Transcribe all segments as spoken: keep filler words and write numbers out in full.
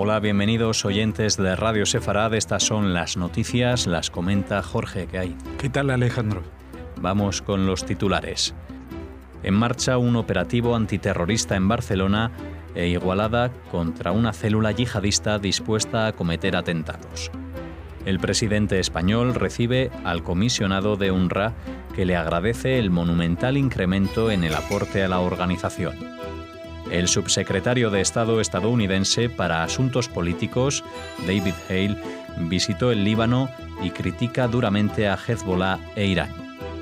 Hola, bienvenidos oyentes de Radio Sefarad. Estas son las noticias, las comenta Jorge. ¿Qué hay? ¿Qué tal, Alejandro? Vamos con los titulares. En marcha un operativo antiterrorista en Barcelona e Igualada contra una célula yihadista dispuesta a cometer atentados. El presidente español recibe al comisionado de UNRWA, que le agradece el monumental incremento en el aporte a la organización. El subsecretario de Estado estadounidense para Asuntos Políticos, David Hale, visitó el Líbano y critica duramente a Hezbollah e Irán.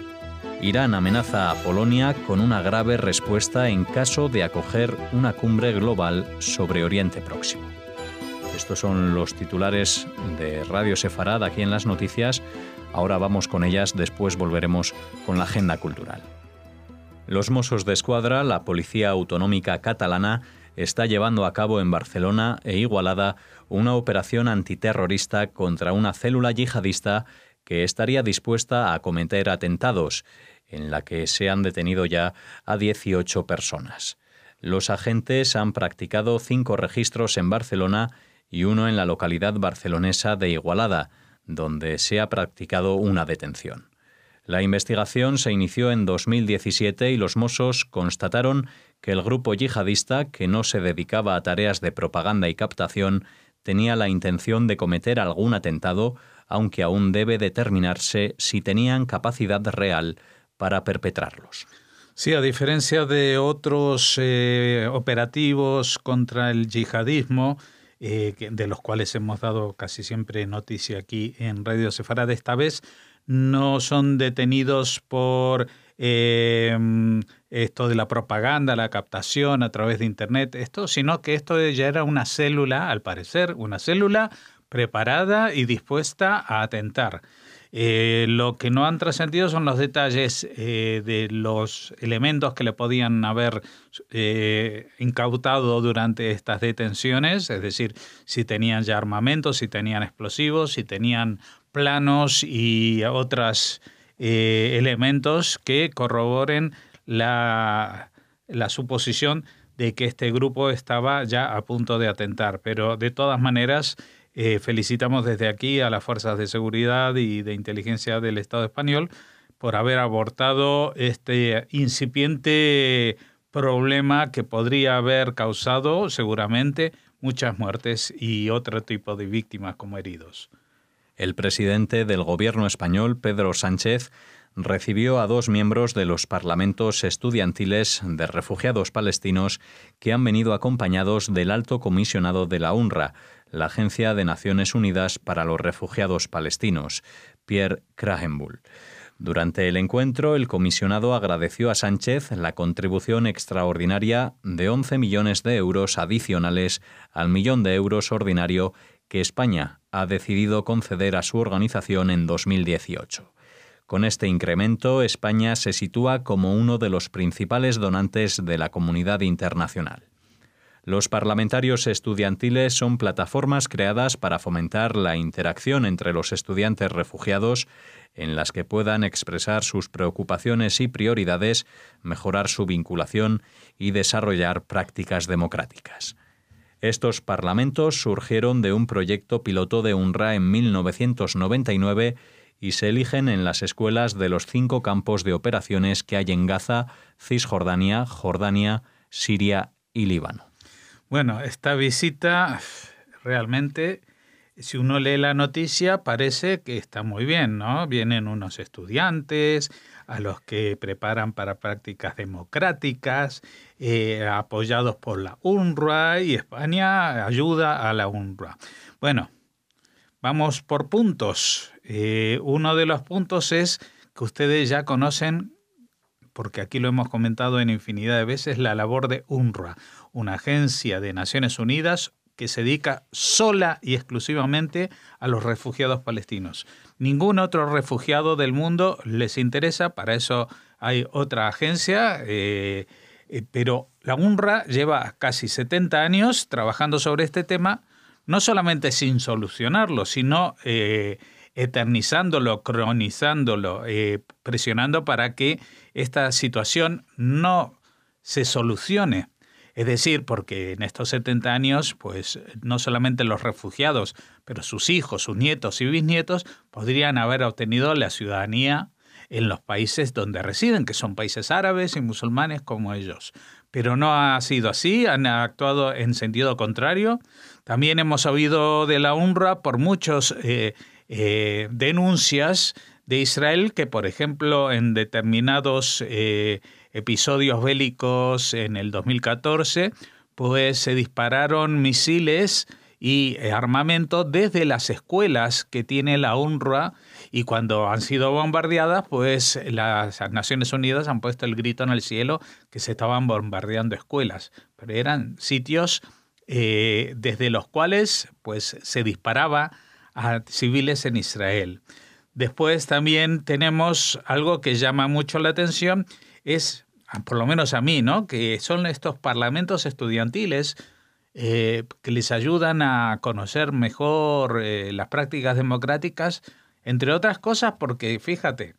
Irán amenaza a Polonia con una grave respuesta en caso de acoger una cumbre global sobre Oriente Próximo. Estos son los titulares de Radio Sefarad aquí en las noticias. Ahora vamos con ellas, después volveremos con la agenda cultural. Los Mossos d'Esquadra, la Policía Autonómica Catalana, está llevando a cabo en Barcelona e Igualada una operación antiterrorista contra una célula yihadista que estaría dispuesta a cometer atentados, en la que se han detenido ya a dieciocho personas. Los agentes han practicado cinco registros en Barcelona y uno en la localidad barcelonesa de Igualada, donde se ha practicado una detención. La investigación se inició en dos mil diecisiete y los Mossos constataron que el grupo yihadista, que no se dedicaba a tareas de propaganda y captación, tenía la intención de cometer algún atentado, aunque aún debe determinarse si tenían capacidad real para perpetrarlos. Sí, a diferencia de otros eh, operativos contra el yihadismo, eh, de los cuales hemos dado casi siempre noticia aquí en Radio Sefarad, esta vez no son detenidos por eh, esto de la propaganda, la captación a través de Internet, esto, sino que esto ya era una célula, al parecer, una célula preparada y dispuesta a atentar. Eh, lo que no han trascendido son los detalles eh, de los elementos que le podían haber eh, incautado durante estas detenciones, es decir, si tenían ya armamentos, si tenían explosivos, si tenían planos y otros eh, elementos que corroboren la, la suposición de que este grupo estaba ya a punto de atentar. Pero de todas maneras, eh, felicitamos desde aquí a las fuerzas de seguridad y de inteligencia del Estado español por haber abortado este incipiente problema que podría haber causado seguramente muchas muertes y otro tipo de víctimas como heridos. El presidente del gobierno español, Pedro Sánchez, recibió a dos miembros de los parlamentos estudiantiles de refugiados palestinos que han venido acompañados del alto comisionado de la UNRWA, la Agencia de Naciones Unidas para los Refugiados Palestinos, Pierre Krahenbuhl. Durante el encuentro, el comisionado agradeció a Sánchez la contribución extraordinaria de once millones de euros adicionales al millón de euros ordinario que España ha decidido conceder a su organización en dos mil dieciocho. Con este incremento, España se sitúa como uno de los principales donantes de la comunidad internacional. Los parlamentarios estudiantiles son plataformas creadas para fomentar la interacción entre los estudiantes refugiados, en las que puedan expresar sus preocupaciones y prioridades, mejorar su vinculación y desarrollar prácticas democráticas. Estos parlamentos surgieron de un proyecto piloto de UNRWA en mil novecientos noventa y nueve y se eligen en las escuelas de los cinco campos de operaciones que hay en Gaza, Cisjordania, Jordania, Siria y Líbano. Bueno, esta visita realmente, si uno lee la noticia, parece que está muy bien, ¿no? Vienen unos estudiantes a los que preparan para prácticas democráticas, eh, apoyados por la UNRWA, y España ayuda a la UNRWA. Bueno, vamos por puntos. Eh, uno de los puntos es que ustedes ya conocen, porque aquí lo hemos comentado en infinidad de veces, la labor de UNRWA, una agencia de Naciones Unidas que se dedica sola y exclusivamente a los refugiados palestinos. Ningún otro refugiado del mundo les interesa, para eso hay otra agencia, eh, eh, pero la UNRWA lleva casi setenta años trabajando sobre este tema, no solamente sin solucionarlo, sino eh, eternizándolo, cronizándolo, eh, presionando para que esta situación no se solucione. Es decir, porque en estos setenta años, pues no solamente los refugiados, pero sus hijos, sus nietos y bisnietos podrían haber obtenido la ciudadanía en los países donde residen, que son países árabes y musulmanes como ellos. Pero no ha sido así, han actuado en sentido contrario. También hemos oído de la UNRWA por muchas eh, eh, denuncias de Israel que, por ejemplo, en determinados eh, episodios bélicos en el dos mil catorce, pues se dispararon misiles y armamento desde las escuelas que tiene la UNRWA, y cuando han sido bombardeadas, pues las Naciones Unidas han puesto el grito en el cielo que se estaban bombardeando escuelas, pero eran sitios eh, desde los cuales pues se disparaba a civiles en Israel. Después también tenemos algo que llama mucho la atención, es, por lo menos a mí, ¿no?, que son estos parlamentos estudiantiles Eh, que les ayudan a conocer mejor eh, las prácticas democráticas, entre otras cosas porque, fíjate,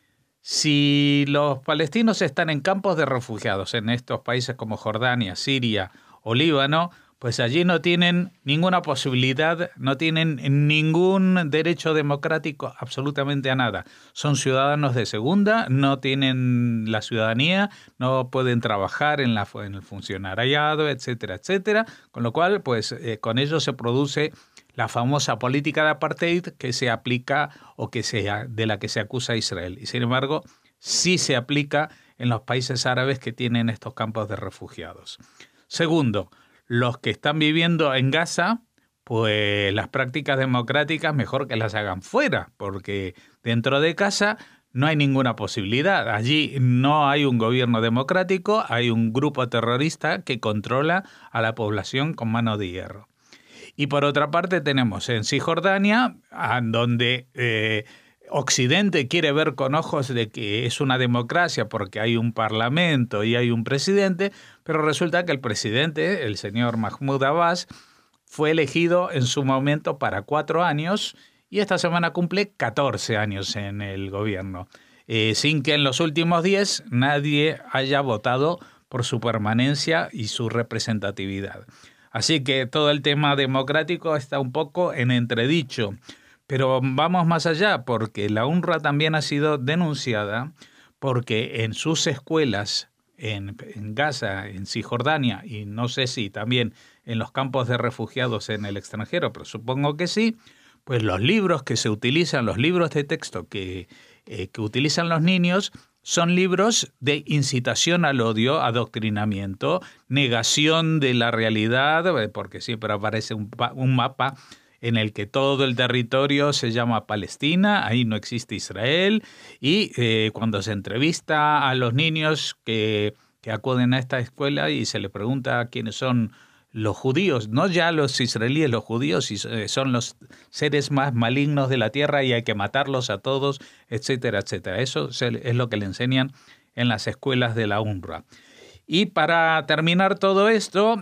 si los palestinos están en campos de refugiados en estos países como Jordania, Siria o Líbano, pues allí no tienen ninguna posibilidad, no tienen ningún derecho democrático absolutamente a nada. Son ciudadanos de segunda, no tienen la ciudadanía, no pueden trabajar en, la, en el funcionariado, etcétera, etcétera. Con lo cual, pues eh, con ello se produce la famosa política de apartheid que se aplica o que se, de la que se acusa a Israel. Y sin embargo, sí se aplica en los países árabes que tienen estos campos de refugiados. Segundo, los que están viviendo en Gaza, pues las prácticas democráticas mejor que las hagan fuera, porque dentro de casa no hay ninguna posibilidad. Allí no hay un gobierno democrático, hay un grupo terrorista que controla a la población con mano de hierro. Y por otra parte tenemos en Cisjordania, donde eh, Occidente quiere ver con ojos de que es una democracia porque hay un parlamento y hay un presidente, pero resulta que el presidente, el señor Mahmoud Abbas, fue elegido en su momento para cuatro años y esta semana cumple catorce años en el gobierno, eh, sin que en los últimos diez nadie haya votado por su permanencia y su representatividad. Así que todo el tema democrático está un poco en entredicho. Pero vamos más allá, porque la UNRWA también ha sido denunciada porque en sus escuelas en, en Gaza, en Cisjordania, y no sé si también en los campos de refugiados en el extranjero, pero supongo que sí, pues los libros que se utilizan, los libros de texto que, eh, que utilizan los niños, son libros de incitación al odio, adoctrinamiento, negación de la realidad, porque siempre aparece un, un mapa en el que todo el territorio se llama Palestina, ahí no existe Israel, y eh, cuando se entrevista a los niños que, que acuden a esta escuela y se les pregunta quiénes son los judíos, no ya los israelíes, los judíos son los seres más malignos de la tierra y hay que matarlos a todos, etcétera, etcétera. Eso es lo que le enseñan en las escuelas de la UNRWA. Y para terminar todo esto,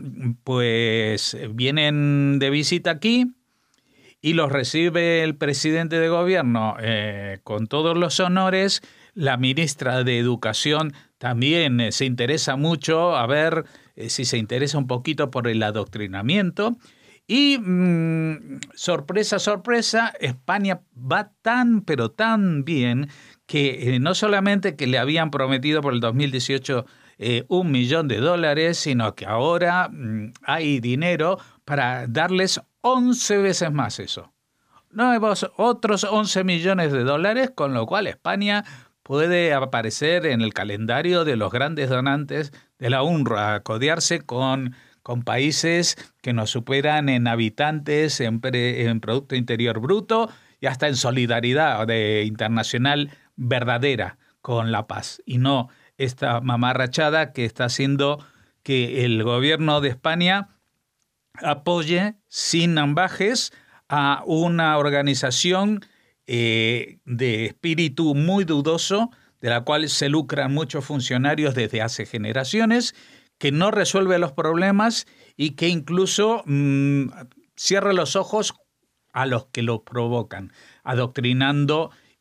pues vienen de visita aquí y los recibe el presidente de gobierno eh, con todos los honores. La ministra de Educación también eh, se interesa mucho a ver eh, si se interesa un poquito por el adoctrinamiento. Y mmm, sorpresa, sorpresa, España va tan, pero tan bien que eh, no solamente que le habían prometido por el dos mil dieciocho eh, un millón de dólares, sino que ahora mmm, hay dinero para darles once veces más eso. Nuevos otros once millones de dólares, con lo cual España puede aparecer en el calendario de los grandes donantes de la UNRWA, codearse con, con países que nos superan en habitantes, en, pre, en Producto Interior Bruto y hasta en solidaridad de, internacional verdadera con la paz. Y no esta mamarrachada que está haciendo que el gobierno de España apoye sin ambajes a una organización eh, de espíritu muy dudoso, de la cual se lucran muchos funcionarios desde hace generaciones, que no resuelve los problemas y que incluso mmm, cierra los ojos a los que los provocan, adoctrinando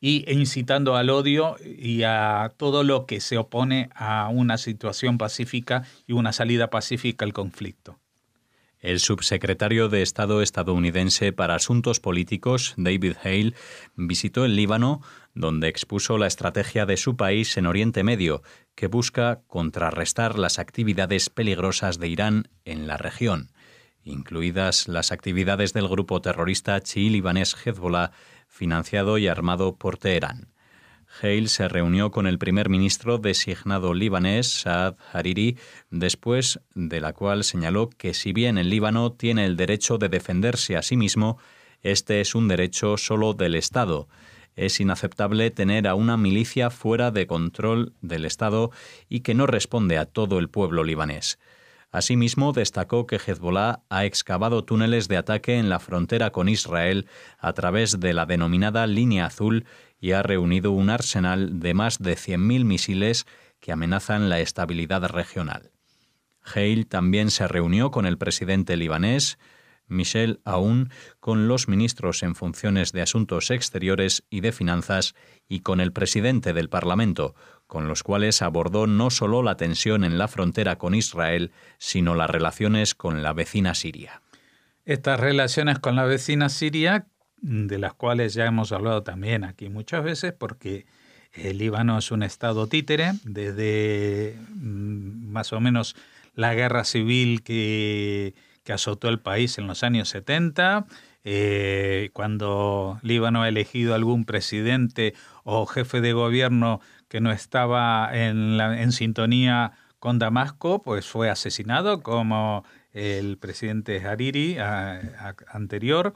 y incitando al odio y a todo lo que se opone a una situación pacífica y una salida pacífica al conflicto. El subsecretario de Estado estadounidense para Asuntos Políticos, David Hale, visitó el Líbano, donde expuso la estrategia de su país en Oriente Medio, que busca contrarrestar las actividades peligrosas de Irán en la región, incluidas las actividades del grupo terrorista chií libanés Hezbollah, financiado y armado por Teherán. Hale se reunió con el primer ministro designado libanés, Saad Hariri, después de la cual señaló que si bien el Líbano tiene el derecho de defenderse a sí mismo, este es un derecho solo del Estado. Es inaceptable tener a una milicia fuera de control del Estado y que no responde a todo el pueblo libanés. Asimismo, destacó que Hezbollah ha excavado túneles de ataque en la frontera con Israel a través de la denominada Línea Azul y ha reunido un arsenal de más de cien mil misiles que amenazan la estabilidad regional. Hale también se reunió con el presidente libanés, Michel Aoun, con los ministros en funciones de Asuntos Exteriores y de Finanzas y con el presidente del Parlamento, con los cuales abordó no solo la tensión en la frontera con Israel, sino las relaciones con la vecina Siria. Estas relaciones con la vecina Siria, de las cuales ya hemos hablado también aquí muchas veces, porque el Líbano es un estado títere desde más o menos la guerra civil que, que azotó el país en los años setenta, eh, cuando Líbano ha elegido algún presidente o jefe de gobierno que no estaba en, la, en sintonía con Damasco, pues fue asesinado, como el presidente Hariri a, a, anterior.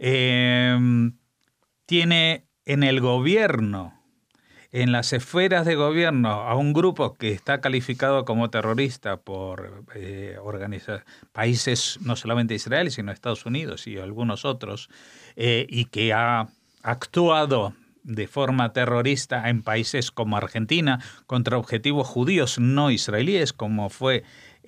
Eh, tiene en el gobierno, en las esferas de gobierno, a un grupo que está calificado como terrorista por eh, organiza- países, no solamente Israel, sino Estados Unidos y algunos otros, eh, y que ha actuado de forma terrorista en países como Argentina contra objetivos judíos no israelíes, como fue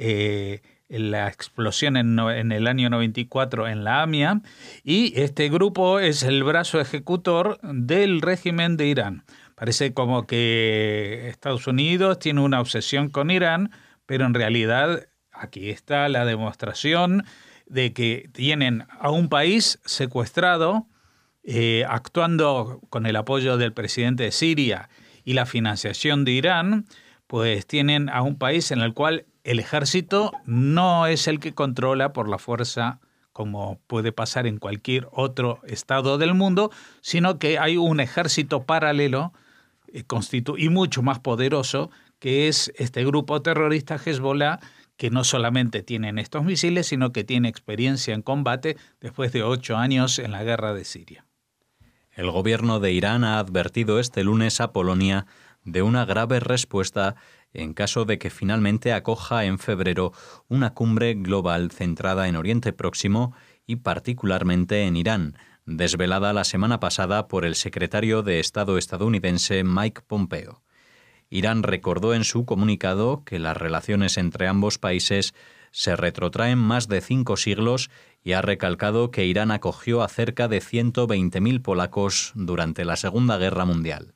eh, la explosión en, no, en el año noventa y cuatro en la AMIA, y este grupo es el brazo ejecutor del régimen de Irán. Parece como que Estados Unidos tiene una obsesión con Irán, pero en realidad aquí está la demostración de que tienen a un país secuestrado, eh, actuando con el apoyo del presidente de Siria y la financiación de Irán, pues tienen a un país en el cual el ejército no es el que controla por la fuerza, como puede pasar en cualquier otro estado del mundo, sino que hay un ejército paralelo eh, constitu- y mucho más poderoso, que es este grupo terrorista Hezbollah, que no solamente tienen estos misiles, sino que tiene experiencia en combate después de ocho años en la guerra de Siria. El gobierno de Irán ha advertido este lunes a Polonia de una grave respuesta en caso de que finalmente acoja en febrero una cumbre global centrada en Oriente Próximo y particularmente en Irán, desvelada la semana pasada por el secretario de Estado estadounidense Mike Pompeo. Irán recordó en su comunicado que las relaciones entre ambos países se retrotraen más de cinco siglos y ha recalcado que Irán acogió a cerca de ciento veinte mil polacos durante la Segunda Guerra Mundial.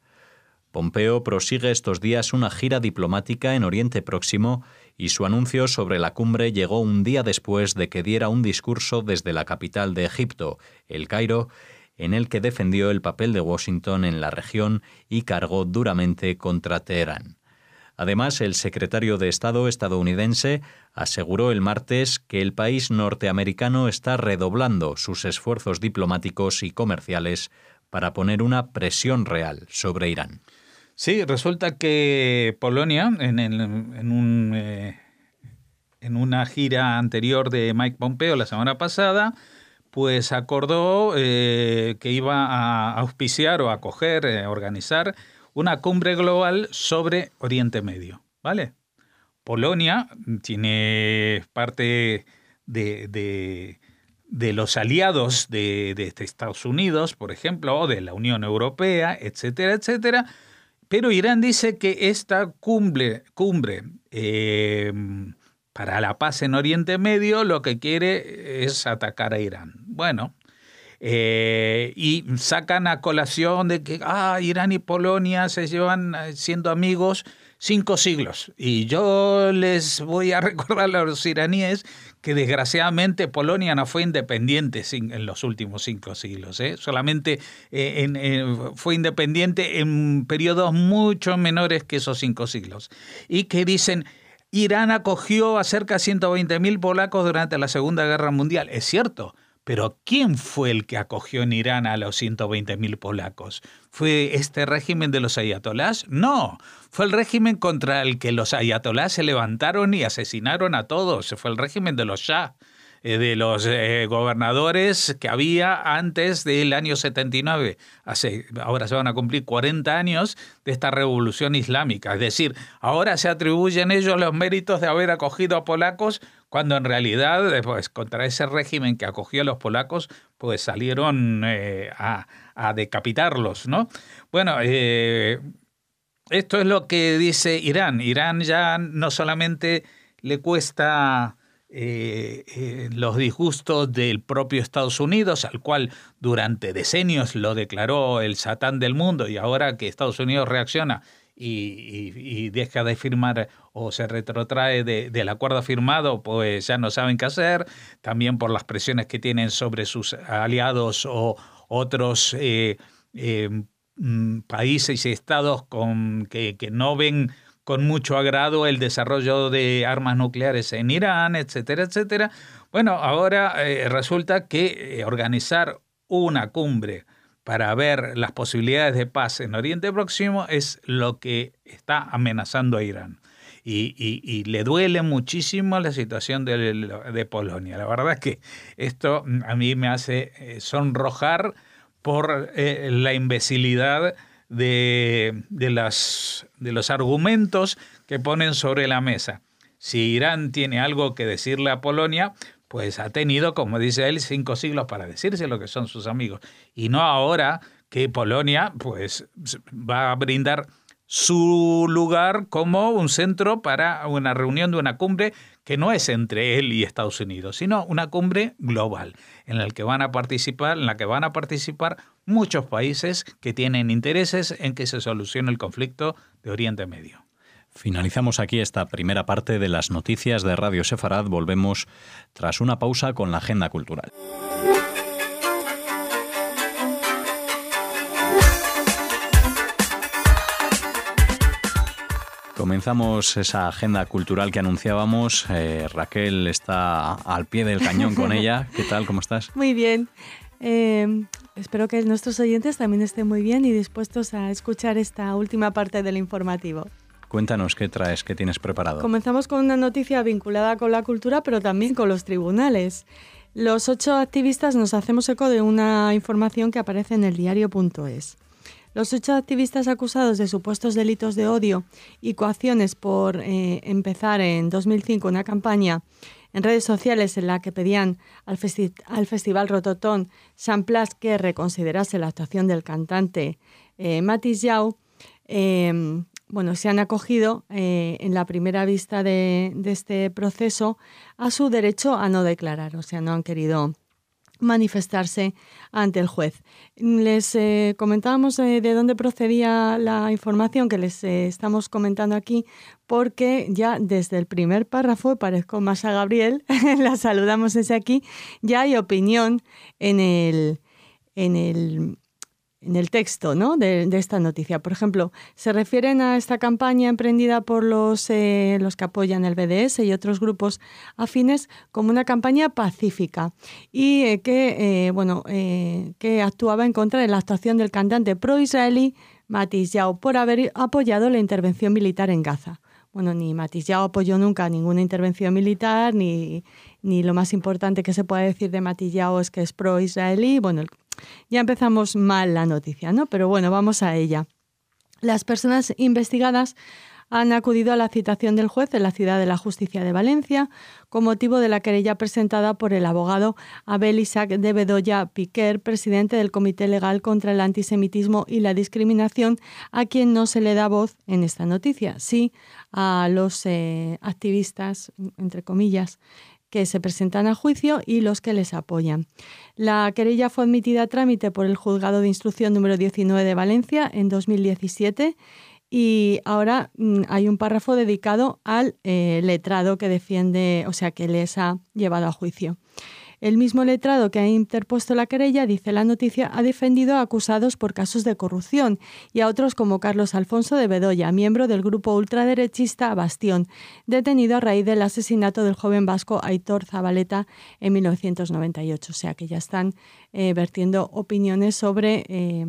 Pompeo prosigue estos días una gira diplomática en Oriente Próximo y su anuncio sobre la cumbre llegó un día después de que diera un discurso desde la capital de Egipto, El Cairo, en el que defendió el papel de Washington en la región y cargó duramente contra Teherán. Además, el secretario de Estado estadounidense aseguró el martes que el país norteamericano está redoblando sus esfuerzos diplomáticos y comerciales para poner una presión real sobre Irán. Sí, resulta que Polonia, en, el, en, un, eh, en una gira anterior de Mike Pompeo la semana pasada, pues acordó eh, que iba a auspiciar o acoger, eh, organizar una cumbre global sobre Oriente Medio, ¿vale? Polonia tiene parte de, de, de los aliados de, de Estados Unidos, por ejemplo, o de la Unión Europea, etcétera, etcétera. Pero Irán dice que esta cumbre, cumbre eh, para la paz en Oriente Medio lo que quiere es atacar a Irán. Bueno, Eh, y sacan a colación de que ah, Irán y Polonia se llevan siendo amigos cinco siglos. Y yo les voy a recordar a los iraníes que desgraciadamente Polonia no fue independiente en los últimos cinco siglos. ¿eh? Solamente eh, en, en, fue independiente en periodos mucho menores que esos cinco siglos. Y que dicen, Irán acogió a cerca de ciento veinte mil polacos durante la Segunda Guerra Mundial. Es cierto. Pero ¿quién fue el que acogió en Irán a los ciento veinte mil polacos? ¿Fue este régimen de los ayatolás? No, fue el régimen contra el que los ayatolás se levantaron y asesinaron a todos. Fue el régimen de los shah, de los eh, gobernadores que había antes del año setenta y nueve. Hace, ahora se van a cumplir cuarenta años de esta revolución islámica. Es decir, ahora se atribuyen ellos los méritos de haber acogido a polacos, cuando en realidad, pues, contra ese régimen que acogió a los polacos, pues salieron eh, a, a decapitarlos, ¿no? Bueno, eh, esto es lo que dice Irán. Irán ya no solamente le cuesta eh, eh, los disgustos del propio Estados Unidos, al cual durante decenios lo declaró el Satán del mundo, y ahora que Estados Unidos reacciona Y, y, y deja de firmar o se retrotrae de, del acuerdo firmado, pues ya no saben qué hacer, también por las presiones que tienen sobre sus aliados o otros eh, eh, países y estados con, que, que no ven con mucho agrado el desarrollo de armas nucleares en Irán, etcétera, etcétera. Bueno, ahora eh, resulta que eh, organizar una cumbre para ver las posibilidades de paz en Oriente Próximo es lo que está amenazando a Irán. Y, y, y le duele muchísimo la situación de, de Polonia. La verdad es que esto a mí me hace sonrojar por eh, la imbecilidad de, de, las, de los argumentos que ponen sobre la mesa. Si Irán tiene algo que decirle a Polonia, pues ha tenido, como dice él, cinco siglos para decirse lo que son sus amigos. Y no ahora que Polonia pues, va a brindar su lugar como un centro para una reunión de una cumbre que no es entre él y Estados Unidos, sino una cumbre global en la que van a participar, en la que van a participar muchos países que tienen intereses en que se solucione el conflicto de Oriente Medio. Finalizamos aquí esta primera parte de las noticias de Radio Sefarad. Volvemos tras una pausa con la agenda cultural. Comenzamos esa agenda cultural que anunciábamos. Eh, Raquel está al pie del cañón con ella. ¿Qué tal? ¿Cómo estás? Muy bien. Eh, espero que nuestros oyentes también estén muy bien y dispuestos a escuchar esta última parte del informativo. Cuéntanos qué traes, qué tienes preparado. Comenzamos con una noticia vinculada con la cultura, pero también con los tribunales. Los ocho activistas nos hacemos eco de una información que aparece en el diario punto es. Los ocho activistas acusados de supuestos delitos de odio y coacciones por eh, empezar en dos mil cinco una campaña en redes sociales en la que pedían al, festi- al Festival Rototom Sant Plas que reconsiderase la actuación del cantante eh, Matisse Jau, eh, bueno, se han acogido eh, en la primera vista de, de este proceso a su derecho a no declarar, o sea, no han querido manifestarse ante el juez. Les eh, comentábamos eh, de dónde procedía la información que les eh, estamos comentando aquí, porque ya desde el primer párrafo, parezco más a Gabriel, la saludamos desde aquí, ya hay opinión en el, en el, en el texto, ¿no?, de, de esta noticia. Por ejemplo, se refieren a esta campaña emprendida por los, eh, los que apoyan el B D S y otros grupos afines como una campaña pacífica y eh, que, eh, bueno, eh, que actuaba en contra de la actuación del cantante pro-israelí Matisse Jau por haber apoyado la intervención militar en Gaza. Bueno, ni Matisse Jau apoyó nunca ninguna intervención militar, ni, ni lo más importante que se puede decir de Matisse Jau es que es pro-israelí. Bueno, ya empezamos mal la noticia, ¿no? Pero bueno, vamos a ella. Las personas investigadas han acudido a la citación del juez en la Ciudad de la Justicia de Valencia con motivo de la querella presentada por el abogado Abel Isaac de Bedoya Piquer, presidente del Comité Legal contra el Antisemitismo y la Discriminación, a quien no se le da voz en esta noticia. Sí a los eh, activistas, entre comillas, que se presentan a juicio y los que les apoyan. La querella fue admitida a trámite por el Juzgado de Instrucción número diecinueve de Valencia en dos mil diecisiete y ahora mm, hay un párrafo dedicado al eh, letrado que defiende, o sea, que les ha llevado a juicio. El mismo letrado que ha interpuesto la querella, dice la noticia, ha defendido a acusados por casos de corrupción y a otros como Carlos Alfonso de Bedoya, miembro del grupo ultraderechista Bastión, detenido a raíz del asesinato del joven vasco Aitor Zabaleta en mil novecientos noventa y ocho. O sea que ya están eh, vertiendo opiniones sobre eh,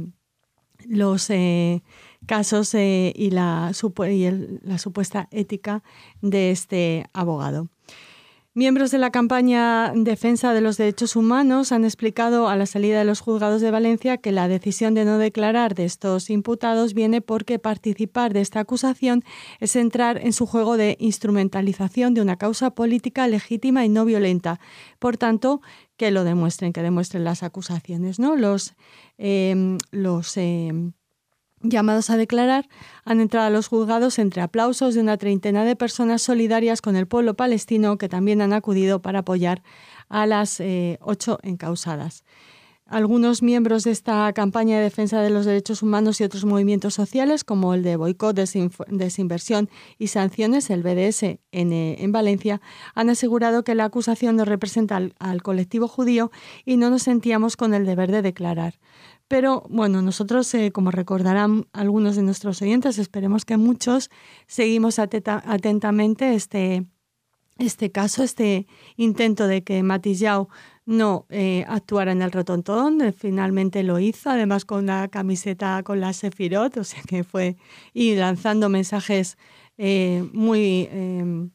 los eh, casos eh, y, la, y el, la supuesta ética de este abogado. Miembros de la campaña Defensa de los Derechos Humanos han explicado a la salida de los juzgados de Valencia que la decisión de no declarar de estos imputados viene porque participar de esta acusación es entrar en su juego de instrumentalización de una causa política legítima y no violenta. Por tanto, que lo demuestren, que demuestren las acusaciones, ¿no? Los, eh, los eh, llamados a declarar han entrado a los juzgados entre aplausos de una treintena de personas solidarias con el pueblo palestino que también han acudido para apoyar a las eh, ocho encausadas. Algunos miembros de esta campaña de defensa de los derechos humanos y otros movimientos sociales, como el de boicot, desinf- desinversión y sanciones, el B D S en, eh, en Valencia, han asegurado que la acusación no representa al, al colectivo judío y no nos sentíamos con el deber de declarar. Pero, bueno, nosotros, eh, como recordarán algunos de nuestros oyentes, esperemos que muchos, seguimos atenta, atentamente este, este caso, este intento de que Matisyahu no eh, actuara en el Rotontón. Finalmente lo hizo, además con la camiseta con la Sefirot, o sea que fue, y lanzando mensajes eh, muy, eh,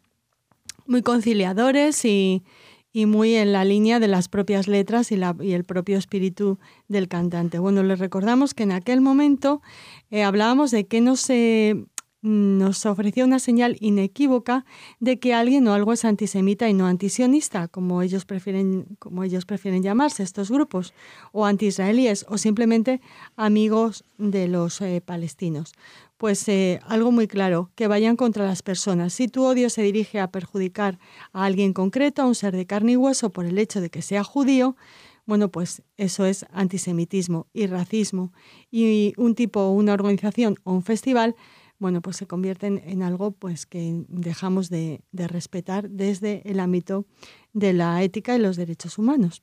muy conciliadores y y muy en la línea de las propias letras y, la, y el propio espíritu del cantante. Bueno, les recordamos que en aquel momento eh, hablábamos de que nos, eh, nos ofrecía una señal inequívoca de que alguien o algo es antisemita y no antisionista, como ellos prefieren, como ellos prefieren llamarse estos grupos, o antiisraelíes, o simplemente amigos de los eh, palestinos. Pues eh, algo muy claro, que vayan contra las personas. Si tu odio se dirige a perjudicar a alguien concreto, a un ser de carne y hueso, por el hecho de que sea judío, bueno, pues eso es antisemitismo y racismo. Y un tipo, una organización o un festival, bueno, pues se convierten en algo pues que dejamos de, de respetar desde el ámbito de la ética y los derechos humanos.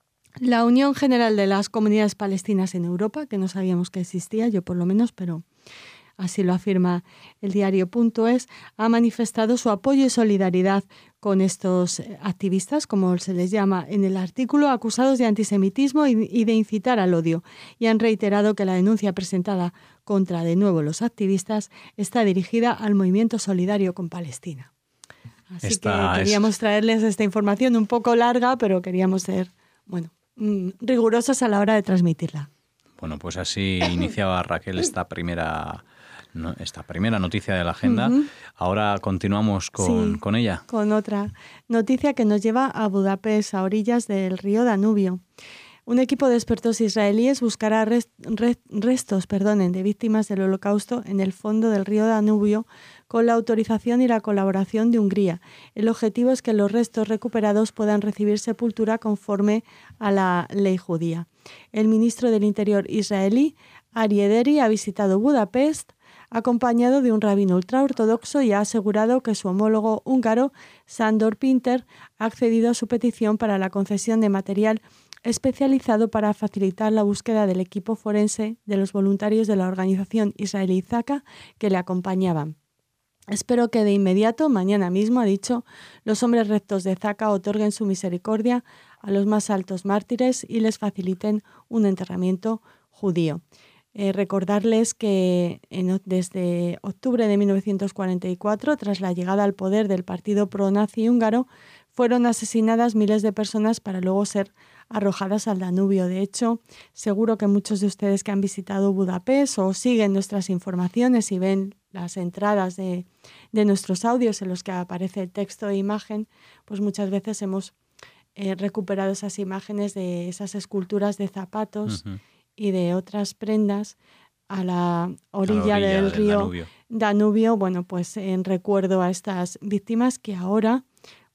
La Unión General de las Comunidades Palestinas en Europa, que no sabíamos que existía, yo por lo menos, pero así lo afirma el diario.es, ha manifestado su apoyo y solidaridad con estos activistas, como se les llama en el artículo, acusados de antisemitismo y de incitar al odio, y han reiterado que la denuncia presentada contra, de nuevo, los activistas está dirigida al movimiento solidario con Palestina. Así esta que queríamos es... traerles esta información un poco larga, pero queríamos ser, bueno, rigurosos a la hora de transmitirla. Bueno, pues así iniciaba Raquel esta primera... No, esta primera noticia de la agenda. Uh-huh. Ahora continuamos con, sí, con ella. Con otra noticia que nos lleva a Budapest, a orillas del río Danubio. Un equipo de expertos israelíes buscará rest, rest, restos perdonen, de víctimas del Holocausto en el fondo del río Danubio con la autorización y la colaboración de Hungría. El objetivo es que los restos recuperados puedan recibir sepultura conforme a la ley judía. El ministro del Interior israelí, Aryeh Deri, ha visitado Budapest acompañado de un rabino ultraortodoxo y ha asegurado que su homólogo húngaro, Sándor Pinter, ha accedido a su petición para la concesión de material especializado para facilitar la búsqueda del equipo forense de los voluntarios de la organización israelí Zaka que le acompañaban. Espero que de inmediato, mañana mismo, ha dicho, los hombres rectos de Zaka otorguen su misericordia a los más altos mártires y les faciliten un enterramiento judío. Eh, recordarles que en, desde octubre de mil novecientos cuarenta y cuatro, tras la llegada al poder del partido pro-nazi húngaro, fueron asesinadas miles de personas para luego ser arrojadas al Danubio. De hecho, seguro que muchos de ustedes que han visitado Budapest o siguen nuestras informaciones y ven las entradas de, de nuestros audios en los que aparece texto e imagen, pues muchas veces hemos eh, recuperado esas imágenes de esas esculturas de zapatos uh-huh. y de otras prendas a la orilla, a la orilla del, del río Danubio. Danubio, bueno, pues en recuerdo a estas víctimas que ahora,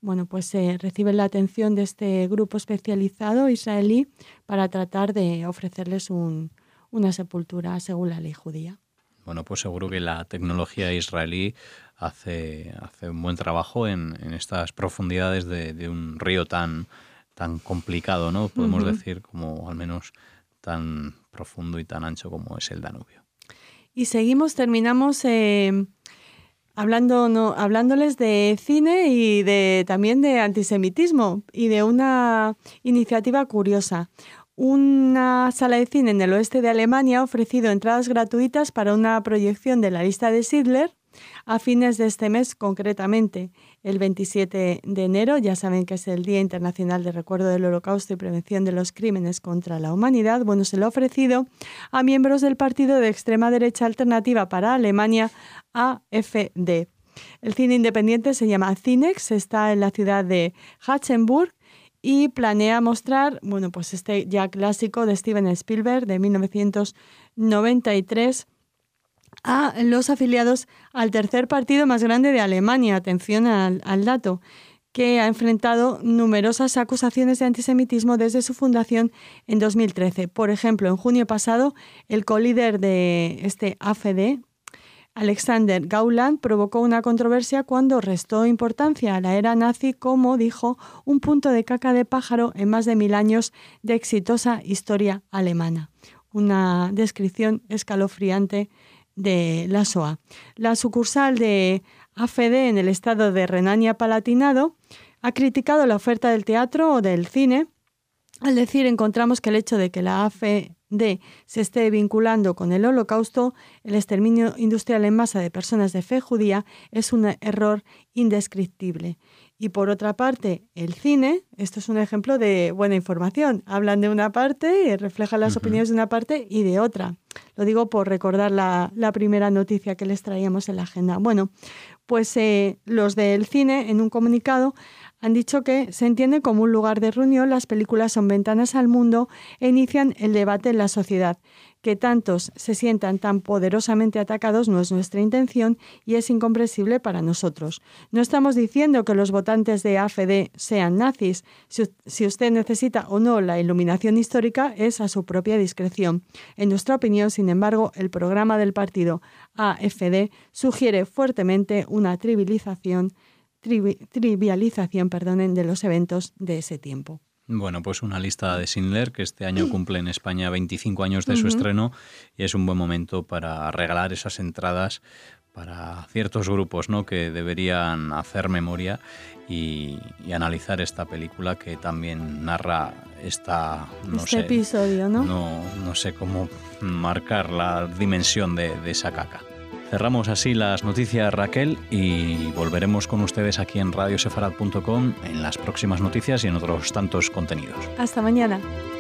bueno, pues eh, reciben la atención de este grupo especializado israelí para tratar de ofrecerles un, una sepultura según la ley judía. Bueno, pues seguro que la tecnología israelí hace, hace un buen trabajo en, en estas profundidades de, de un río tan, tan complicado, ¿no? Podemos uh-huh. decir, como al menos tan profundo y tan ancho como es el Danubio. Y seguimos, terminamos eh, hablando, no, hablándoles de cine y de también de antisemitismo y de una iniciativa curiosa. Una sala de cine en el oeste de Alemania ha ofrecido entradas gratuitas para una proyección de La lista de Schindler a fines de este mes, concretamente el veintisiete de enero. Ya saben que es el Día Internacional de Recuerdo del Holocausto y Prevención de los Crímenes contra la Humanidad. Bueno, se lo ha ofrecido a miembros del partido de extrema derecha Alternativa para Alemania, A F D. El cine independiente se llama Cinex, está en la ciudad de Hachenburg y planea mostrar, bueno, pues este ya clásico de Steven Spielberg de mil novecientos noventa y tres a los afiliados al tercer partido más grande de Alemania, atención al, al dato, que ha enfrentado numerosas acusaciones de antisemitismo desde su fundación en dos mil trece. Por ejemplo, en junio pasado, el colíder de este A F D, Alexander Gauland, provocó una controversia cuando restó importancia a la era nazi como, dijo, un punto de caca de pájaro en más de mil años de exitosa historia alemana. Una descripción escalofriante de la Shoah. La sucursal de A F D en el estado de Renania-Palatinado ha criticado la oferta del teatro o del cine al decir, encontramos que el hecho de que la A F D se esté vinculando con el Holocausto, el exterminio industrial en masa de personas de fe judía, es un error indescriptible. Y por otra parte, el cine, esto es un ejemplo de buena información. Hablan de una parte, reflejan las uh-huh. opiniones de una parte y de otra. Lo digo por recordar la, la primera noticia que les traíamos en la agenda. Bueno, pues eh, los del cine, en un comunicado, han dicho que se entiende como un lugar de reunión, las películas son ventanas al mundo e inician el debate en la sociedad. Que tantos se sientan tan poderosamente atacados no es nuestra intención y es incomprensible para nosotros. No estamos diciendo que los votantes de A F D sean nazis. Si, si usted necesita o no la iluminación histórica es a su propia discreción. En nuestra opinión, sin embargo, el programa del partido A F D sugiere fuertemente una trivialización Trivi- trivialización perdonen, de los eventos de ese tiempo. Bueno, pues una lista de Schindler que este año cumple en España veinticinco años de uh-huh. su estreno y es un buen momento para regalar esas entradas para ciertos grupos, ¿no?, que deberían hacer memoria y, y analizar esta película que también narra esta, no este sé, episodio, ¿no? No, no sé cómo marcar la dimensión de, de esa caca. Cerramos así las noticias, Raquel, y volveremos con ustedes aquí en radio sefarad punto com en las próximas noticias y en otros tantos contenidos. Hasta mañana.